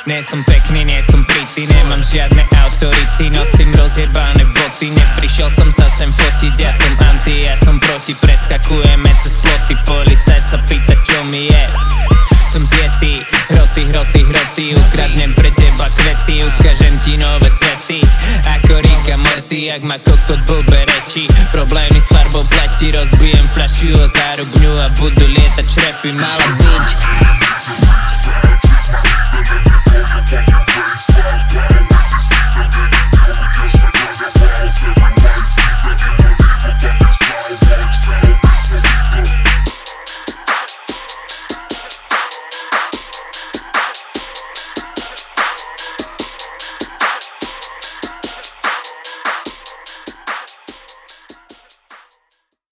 Nie som pekný, nie som pretty, nemám žiadne autority, nosím rozjebané boty, neprišiel som sa sem fotiť, ja som anti, ja som proti, preskakujeme cez ploty, policajt sa pýta čo mi je. Som zjetý, hroty, ukradnem pre teba kvety, ukážem ti nové svety, ako Rick a Morty, jak má kokot blbé reči. Problémy s farbou pleti, rozbijem fľašu o zárubňu a budú lietať šrepy. Mala bitch,